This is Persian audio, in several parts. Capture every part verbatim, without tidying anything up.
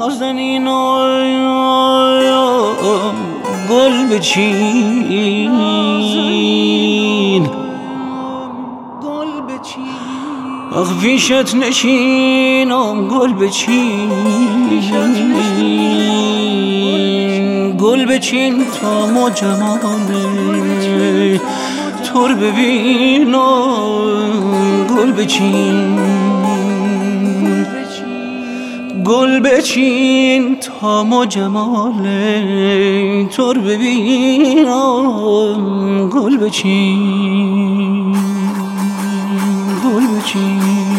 نازنین گل بچین آخ پیشت نشینم گل بچین گل بچین تا ما جمال تو رو ببینم گل بچین گل بچین تا ما جمال تو رو ببینم گل بچین گل بچین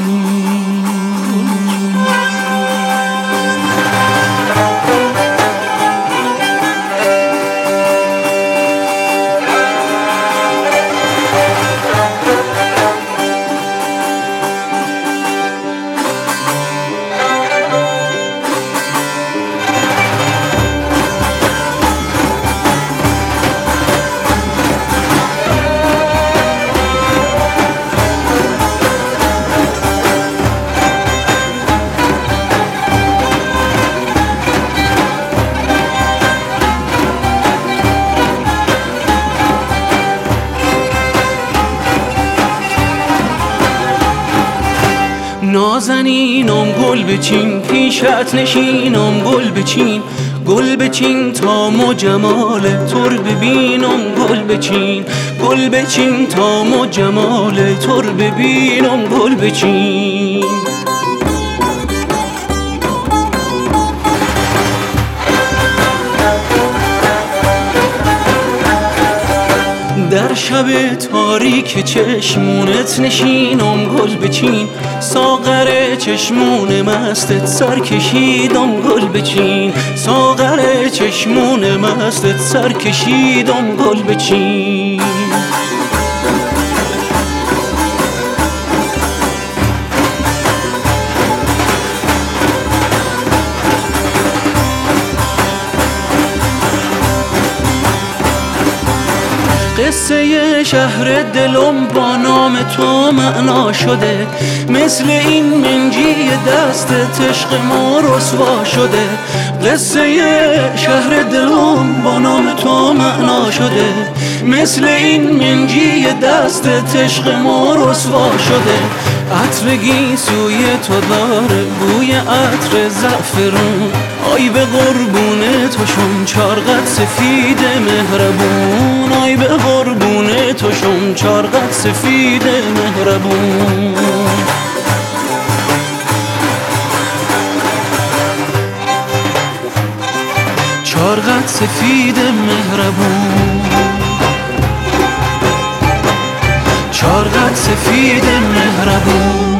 نازنینم گل بچین پیشت نشینم گل بچین گل بچین تا ما جمال تو رو ببینم گل بچین گل بچین تا ما جمال تو رو ببینم گل بچین در شب تاریک چشمونت نشینم گل بچین ساغر چشمون مستت سر کشیدم گل بچین ساغر چشمون مستت سر کشیدم گل بچین قصه شهر دلم با نام تو معنا شده مثل این منجی دست عشق ما رسوا شده قصه شهر دلم با نام تو معنا شده مثل این منجی دست عشق ما رسوا شده عطر گیسوی تو داره بوی عطر زعفرون آی به قربون تو شم چارقد سفید مهربون آی به قربون تو شم چارقد سفید مهربون چارقد سفید مهربون چارقد سفید مهربون